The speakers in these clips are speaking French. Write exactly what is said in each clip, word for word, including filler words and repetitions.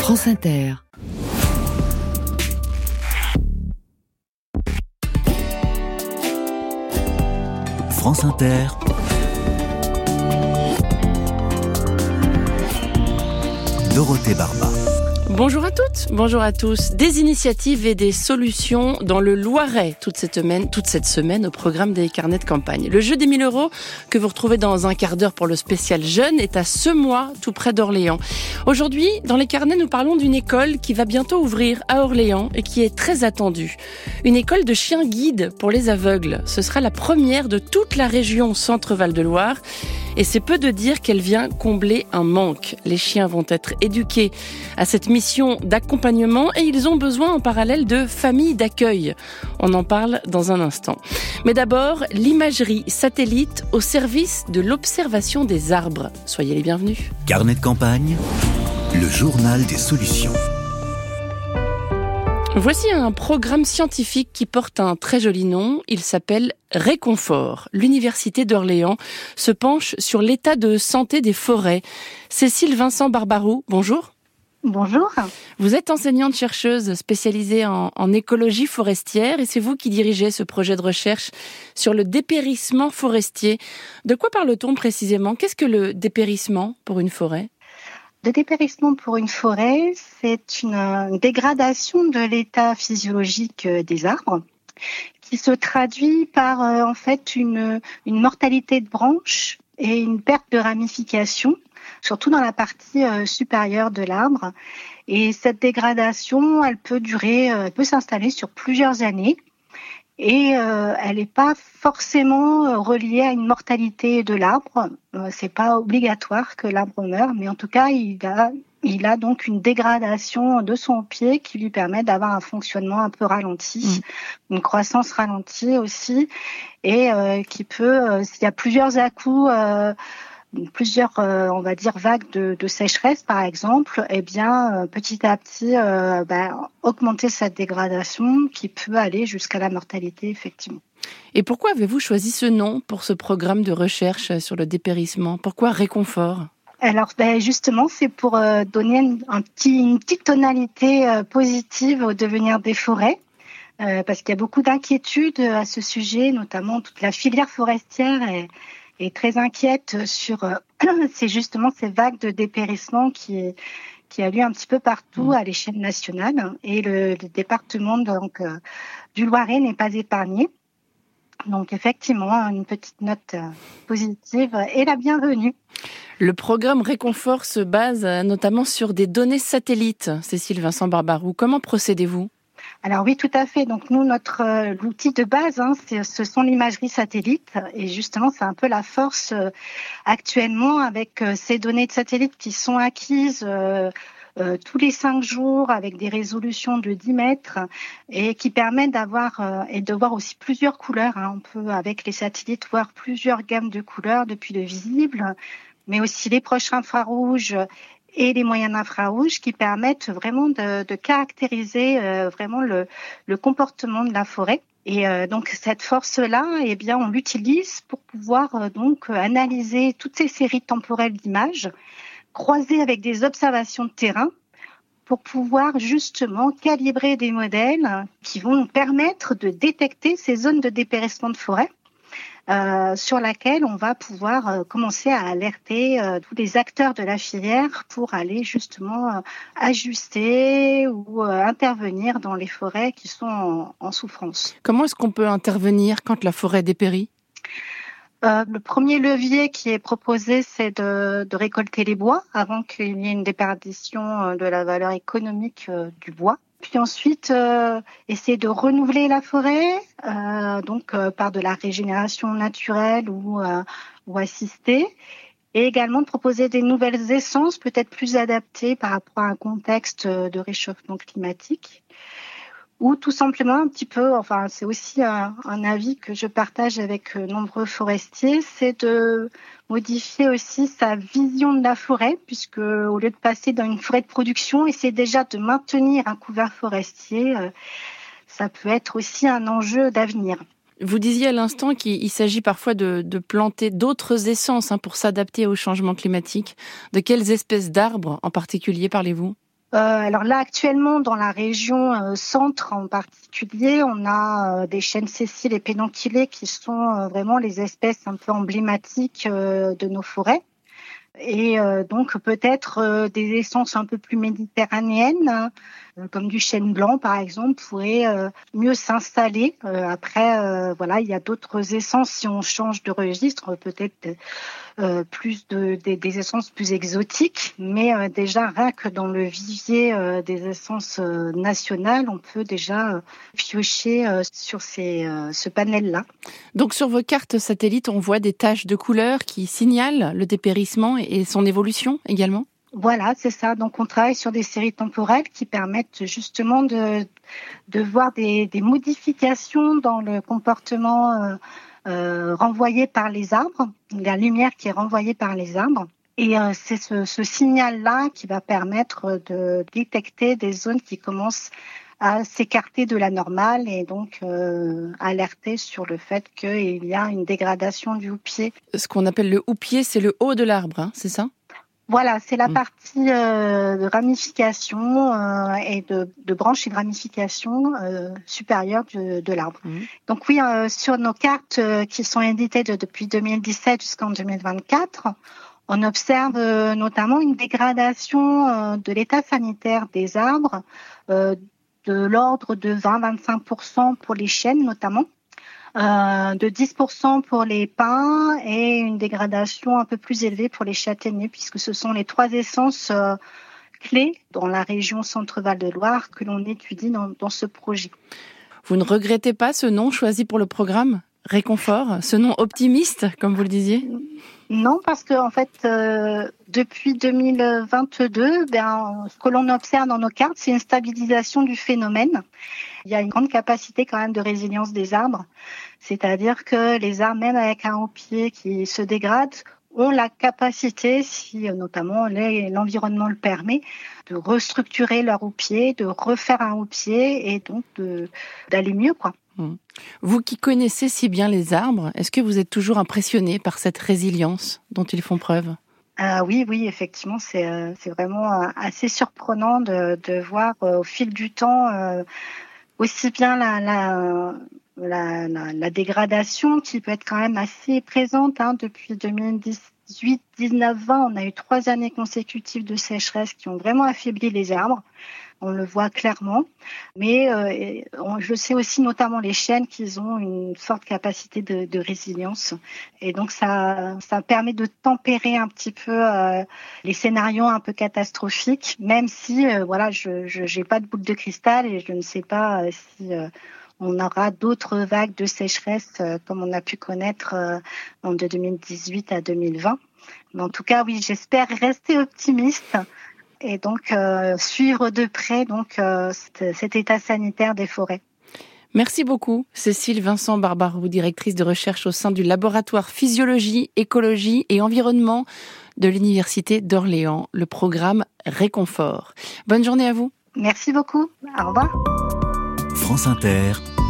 France Inter. France Inter. Dorothée Barba. Bonjour à toutes, bonjour à tous. Des initiatives et des solutions dans le Loiret toute cette semaine, toute cette semaine au programme des carnets de campagne. Le jeu des mille euros que vous retrouvez dans un quart d'heure pour le spécial jeune est à Semois, tout près d'Orléans. Aujourd'hui, dans les carnets, nous parlons d'une école qui va bientôt ouvrir à Orléans et qui est très attendue. Une école de chiens guides pour les aveugles. Ce sera la première de toute la région Centre-Val de Loire. Et c'est peu de dire qu'elle vient combler un manque. Les chiens vont être éduqués à cette mission d'accompagnement et ils ont besoin en parallèle de familles d'accueil. On en parle dans un instant. Mais d'abord, l'imagerie satellite au service de l'observation des arbres. Soyez les bienvenus. Carnet de campagne, le journal des solutions. Voici un programme scientifique qui porte un très joli nom. Il s'appelle Réconfort. L'Université d'Orléans se penche sur l'état de santé des forêts. Cécile Vincent Barbarou, bonjour. Bonjour. Vous êtes enseignante-chercheuse spécialisée en, en écologie forestière et c'est vous qui dirigez ce projet de recherche sur le dépérissement forestier. De quoi parle-t-on précisément ? Qu'est-ce que le dépérissement pour une forêt ? Le dépérissement pour une forêt, c'est une, une dégradation de l'état physiologique des arbres qui se traduit par euh, en fait une, une mortalité de branches et une perte de ramification, surtout dans la partie euh, supérieure de l'arbre. Et cette dégradation, elle peut durer, euh, elle peut s'installer sur plusieurs années. Et euh, elle n'est pas forcément reliée à une mortalité de l'arbre. Euh, c'est pas obligatoire que l'arbre meure, mais en tout cas, il a, il a donc une dégradation de son pied qui lui permet d'avoir un fonctionnement un peu ralenti, mmh. une croissance ralentie aussi, et euh, qui peut, euh, s'il y a plusieurs à-coups, euh, plusieurs, euh, on va dire, vagues de, de sécheresse, par exemple, eh bien, euh, petit à petit, euh, bah, augmenter cette dégradation qui peut aller jusqu'à la mortalité, effectivement. Et pourquoi avez-vous choisi ce nom pour ce programme de recherche sur le dépérissement ? Pourquoi Réconfort ? Alors, ben justement, c'est pour euh, donner un, un petit, une petite tonalité euh, positive au devenir des forêts. Euh, parce qu'il y a beaucoup d'inquiétudes à ce sujet, notamment toute la filière forestière est est très inquiète sur euh, c'est justement ces vagues de dépérissement qui qui a lieu un petit peu partout à l'échelle nationale et le, le département donc euh, du Loiret n'est pas épargné. Donc effectivement, une petite note euh, positive est la bienvenue. Le programme Réconfort se base euh, notamment sur des données satellites. Cécile Vincent Barbarou, comment procédez-vous ? Alors oui, tout à fait. Donc nous, notre euh, l'outil de base, hein, c'est, ce sont l'imagerie satellite. Et justement, c'est un peu la force euh, actuellement avec euh, ces données de satellite qui sont acquises euh, euh, tous les cinq jours avec des résolutions de dix mètres et qui permettent d'avoir euh, et de voir aussi plusieurs couleurs. Hein. On peut, avec les satellites, voir plusieurs gammes de couleurs depuis le visible, mais aussi les proches infrarouges et les moyens d'infrarouge qui permettent vraiment de, de caractériser euh, vraiment le, le comportement de la forêt. Et euh, donc cette force-là, eh bien, on l'utilise pour pouvoir euh, donc analyser toutes ces séries temporelles d'images, croiser avec des observations de terrain, pour pouvoir justement calibrer des modèles qui vont nous permettre de détecter ces zones de dépérissement de forêt. Euh, sur laquelle on va pouvoir euh, commencer à alerter euh, tous les acteurs de la filière pour aller justement euh, ajuster ou euh, intervenir dans les forêts qui sont en, en souffrance. Comment est-ce qu'on peut intervenir quand la forêt dépérit ? Euh, le premier levier qui est proposé, c'est de, de récolter les bois avant qu'il y ait une déperdition de la valeur économique euh, du bois. Puis ensuite, euh, essayer de renouveler la forêt, euh, donc euh, par de la régénération naturelle ou, euh, ou assistée, et également de proposer des nouvelles essences peut-être plus adaptées par rapport à un contexte de réchauffement climatique. Ou tout simplement un petit peu, enfin c'est aussi un, un avis que je partage avec euh, nombreux forestiers, c'est de modifier aussi sa vision de la forêt, puisque au lieu de passer dans une forêt de production, essayer déjà de maintenir un couvert forestier, euh, ça peut être aussi un enjeu d'avenir. Vous disiez à l'instant qu'il s'agit parfois de, de planter d'autres essences hein, pour s'adapter au changement climatique. De quelles espèces d'arbres en particulier parlez-vous ? alors là, actuellement, dans la région euh, centre en particulier, on a euh, des chênes sessiles et pédonculés qui sont euh, vraiment les espèces un peu emblématiques euh, de nos forêts. Et euh, donc peut-être euh, des essences un peu plus méditerranéennes, euh, comme du chêne blanc par exemple, pourraient euh, mieux s'installer. Euh, après, euh, voilà, il y a d'autres essences, si on change de registre, peut-être euh, plus de, des, des essences plus exotiques. Mais euh, déjà, rien que dans le vivier euh, des essences euh, nationales, on peut déjà euh, piocher euh, sur ces, euh, ce panel-là. Donc sur vos cartes satellites, on voit des taches de couleurs qui signalent le dépérissement et son évolution également ? Voilà, c'est ça. Donc, on travaille sur des séries temporelles qui permettent justement de, de voir des, des modifications dans le comportement euh, euh, renvoyé par les arbres, la lumière qui est renvoyée par les arbres. Et euh, c'est ce, ce signal-là qui va permettre de détecter des zones qui commencent à s'écarter de la normale et donc euh, alerter sur le fait qu'il y a une dégradation du houppier. Ce qu'on appelle le houppier, c'est le haut de l'arbre, hein, c'est ça ? Voilà, c'est la partie euh, de ramification euh, et de, de branches et de ramification euh, supérieures de, de l'arbre. Mmh. Donc oui, euh, sur nos cartes euh, qui sont éditées de, depuis deux mille dix-sept jusqu'en deux mille vingt-quatre, on observe euh, notamment une dégradation euh, de l'état sanitaire des arbres euh, de l'ordre de vingt à vingt-cinq pour cent pour les chênes notamment. Euh, de dix pour cent pour les pins et une dégradation un peu plus élevée pour les châtaigniers, puisque ce sont les trois essences euh, clés dans la région Centre-Val de Loire que l'on étudie dans, dans ce projet. Vous ne regrettez pas ce nom choisi pour le programme Réconfort, ce nom optimiste, comme vous le disiez ? Non, parce que en fait, euh, depuis deux mille vingt-deux, ben, ce que l'on observe dans nos cartes, c'est une stabilisation du phénomène. Il y a une grande capacité quand même de résilience des arbres, c'est-à-dire que les arbres, même avec un houppier qui se dégrade, ont la capacité, si notamment les, l'environnement le permet, de restructurer leur houppier, de refaire un houppier et donc de, d'aller mieux, quoi. Vous qui connaissez si bien les arbres, est-ce que vous êtes toujours impressionné par cette résilience dont ils font preuve ? Ah oui, oui, effectivement, c'est, euh, c'est vraiment euh, assez surprenant de, de voir euh, au fil du temps euh, aussi bien la, la, la, la, la dégradation qui peut être quand même assez présente hein, depuis deux mille dix-huit, dix-neuf, vingt. On a eu trois années consécutives de sécheresse qui ont vraiment affaibli les arbres. On le voit clairement, mais euh, on, je sais aussi notamment les chênes qu'ils ont une forte capacité de, de résilience et donc ça, ça permet de tempérer un petit peu euh, les scénarios un peu catastrophiques, même si euh, voilà, je, je j'ai pas de boule de cristal et je ne sais pas euh, si euh, on aura d'autres vagues de sécheresse euh, comme on a pu connaître euh, de deux mille dix-huit à deux mille vingt. Mais en tout cas, oui, j'espère rester optimiste. Et donc euh, suivre de près donc euh, cet, cet état sanitaire des forêts. Merci beaucoup, Cécile Vincent Barbarou, directrice de recherche au sein du laboratoire Physiologie, Écologie et Environnement de l'Université d'Orléans, le programme Réconfort. Bonne journée à vous. Merci beaucoup. Au revoir. France Inter,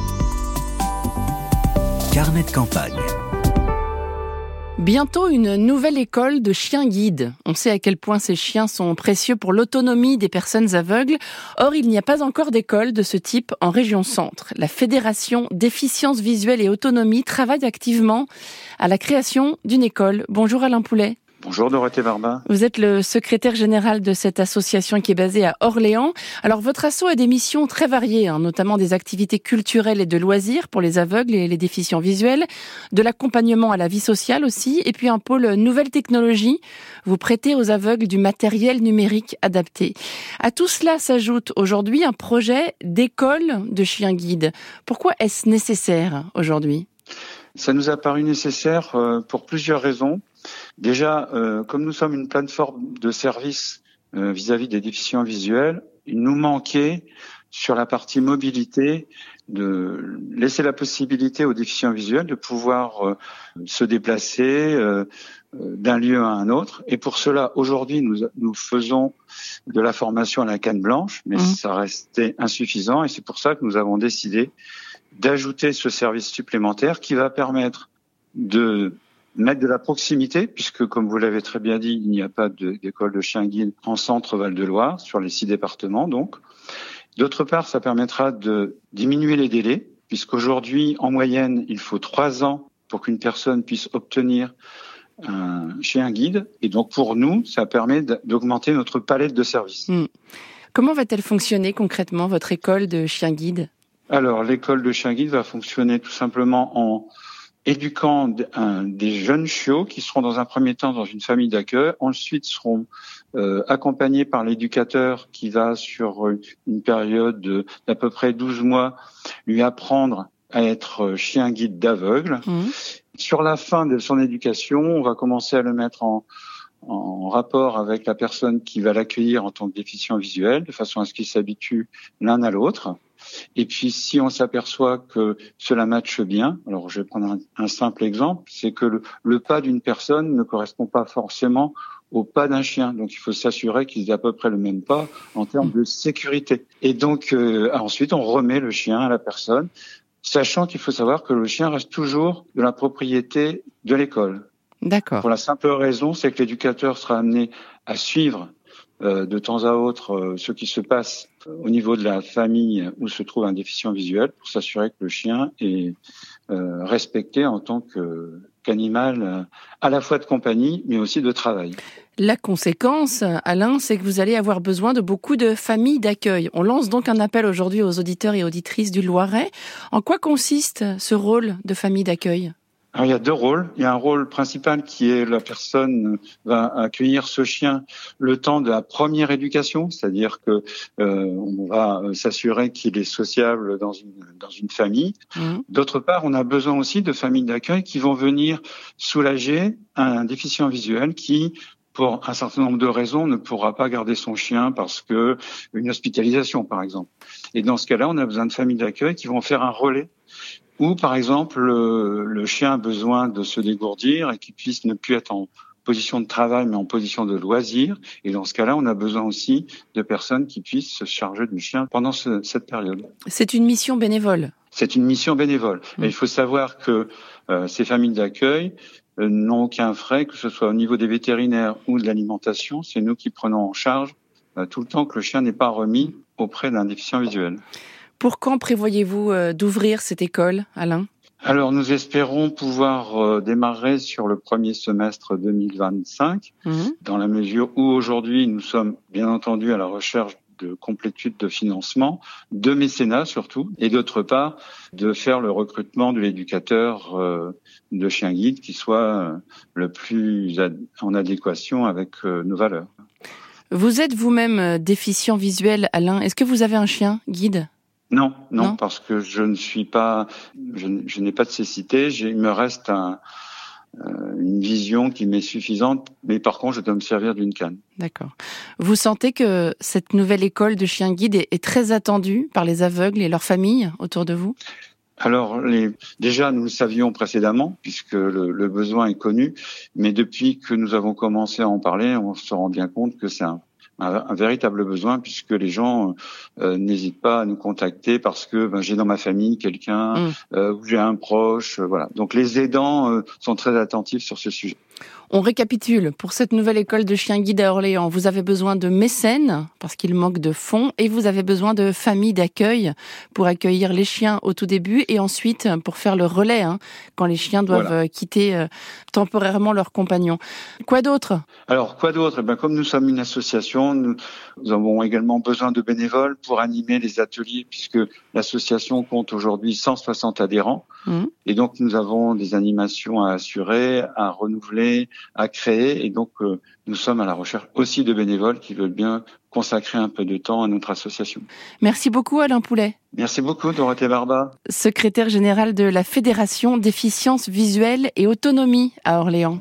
Carnet de campagne. Bientôt une nouvelle école de chiens guides. On sait à quel point ces chiens sont précieux pour l'autonomie des personnes aveugles. Or, il n'y a pas encore d'école de ce type en région centre. La Fédération Déficience Visuelle et Autonomie travaille activement à la création d'une école. Bonjour Alain Poulet. Bonjour Dorothée Barba. Vous êtes le secrétaire général de cette association qui est basée à Orléans. Alors votre asso a des missions très variées, hein, notamment des activités culturelles et de loisirs pour les aveugles et les déficients visuels, de l'accompagnement à la vie sociale aussi, et puis un pôle nouvelles technologies. Vous prêtez aux aveugles du matériel numérique adapté. À tout cela s'ajoute aujourd'hui un projet d'école de chiens guides. Pourquoi est-ce nécessaire aujourd'hui ? Ça nous a paru nécessaire pour plusieurs raisons. Déjà, euh, comme nous sommes une plateforme de services euh, vis-à-vis des déficients visuels, il nous manquait sur la partie mobilité de laisser la possibilité aux déficients visuels de pouvoir euh, se déplacer euh, d'un lieu à un autre. Et pour cela, aujourd'hui, nous, nous faisons de la formation à la canne blanche, mais mmh. ça restait insuffisant et c'est pour ça que nous avons décidé d'ajouter ce service supplémentaire qui va permettre de mettre de la proximité, puisque comme vous l'avez très bien dit, il n'y a pas de, d'école de chien guide en centre Val-de-Loire, sur les six départements donc. D'autre part, ça permettra de diminuer les délais, puisqu'aujourd'hui, en moyenne, il faut trois ans pour qu'une personne puisse obtenir un chien guide. Et donc pour nous, ça permet d'augmenter notre palette de services. Mmh. Comment va-t-elle fonctionner concrètement, votre école de chien guide ? Alors, l'école de chien guide va fonctionner tout simplement en éduquant un, des jeunes chiots qui seront dans un premier temps dans une famille d'accueil, ensuite seront euh, accompagnés par l'éducateur qui va sur une période de, d'à peu près douze mois lui apprendre à être chien guide d'aveugle. Mmh. Sur la fin de son éducation, on va commencer à le mettre en, en rapport avec la personne qui va l'accueillir en tant que déficient visuel, de façon à ce qu'ils s'habituent l'un à l'autre. Et puis, si on s'aperçoit que cela matche bien, alors je vais prendre un, un simple exemple, c'est que le, le pas d'une personne ne correspond pas forcément au pas d'un chien. Donc, il faut s'assurer qu'ils aient à peu près le même pas en termes de sécurité. Et donc, euh, ensuite, on remet le chien à la personne, sachant qu'il faut savoir que le chien reste toujours de la propriété de l'école. D'accord. Pour la simple raison, c'est que l'éducateur sera amené à suivre euh, de temps à autre euh, ce qui se passe au niveau de la famille où se trouve un déficient visuel pour s'assurer que le chien est euh, respecté en tant que, qu'animal euh, à la fois de compagnie mais aussi de travail. La conséquence, Alain, c'est que vous allez avoir besoin de beaucoup de familles d'accueil. On lance donc un appel aujourd'hui aux auditeurs et auditrices du Loiret. En quoi consiste ce rôle de famille d'accueil ? Alors, il y a deux rôles. Il y a un rôle principal qui est la personne va accueillir ce chien le temps de la première éducation, c'est-à-dire que euh, on va s'assurer qu'il est sociable dans une dans une famille. Mmh. D'autre part, on a besoin aussi de familles d'accueil qui vont venir soulager un déficient visuel qui, pour un certain nombre de raisons, ne pourra pas garder son chien parce que une hospitalisation, par exemple. Et dans ce cas-là, on a besoin de familles d'accueil qui vont faire un relais. Ou, par exemple, le, le chien a besoin de se dégourdir et qu'il puisse ne plus être en position de travail, mais en position de loisir. Et dans ce cas-là, on a besoin aussi de personnes qui puissent se charger du chien pendant ce, cette période. C'est une mission bénévole. C'est une mission bénévole. Mmh. Et il faut savoir que euh, ces familles d'accueil euh, n'ont aucun frais, que ce soit au niveau des vétérinaires ou de l'alimentation. C'est nous qui prenons en charge euh, tout le temps que le chien n'est pas remis auprès d'un déficient visuel. Pour quand prévoyez-vous euh, d'ouvrir cette école, Alain ? Alors, nous espérons pouvoir euh, démarrer sur le premier semestre deux mille vingt-cinq, mmh. dans la mesure où aujourd'hui, nous sommes bien entendu à la recherche de complétude de financement, de mécénat surtout, et d'autre part, de faire le recrutement de l'éducateur euh, de chien guide qui soit euh, le plus ad- en adéquation avec euh, nos valeurs. Vous êtes vous-même déficient visuel, Alain. Est-ce que vous avez un chien guide ? Non, non, non, parce que je ne suis pas, je, je n'ai pas de cécité. J'ai, il me reste un, euh, une vision qui m'est suffisante, mais par contre, je dois me servir d'une canne. D'accord. Vous sentez que cette nouvelle école de chien guide est, est très attendue par les aveugles et leurs familles autour de vous ? Alors, les, déjà, nous le savions précédemment, puisque le, le besoin est connu, mais depuis que nous avons commencé à en parler, on se rend bien compte que c'est un Un, un véritable besoin, puisque les gens euh, n'hésitent pas à nous contacter parce que ben, j'ai dans ma famille quelqu'un, mmh. euh, ou j'ai un proche, euh, voilà. Donc les aidants euh, sont très attentifs sur ce sujet. On récapitule. Pour cette nouvelle école de chiens guides à Orléans, vous avez besoin de mécènes, parce qu'il manque de fonds, et vous avez besoin de familles d'accueil pour accueillir les chiens au tout début, et ensuite pour faire le relais, hein, quand les chiens doivent voilà. quitter euh, temporairement leurs compagnons. Quoi d'autre ? Alors, quoi d'autre ? Eh bien, comme nous sommes une association, nous, nous avons également besoin de bénévoles pour animer les ateliers, puisque l'association compte aujourd'hui cent soixante adhérents. Mmh. Et donc, nous avons des animations à assurer, à renouveler, à créer. Et donc, euh, nous sommes à la recherche aussi de bénévoles qui veulent bien consacrer un peu de temps à notre association. Merci beaucoup, Alain Poulet. Merci beaucoup, Dorothée Barba. Secrétaire générale de la Fédération Déficience Visuelle et Autonomie à Orléans.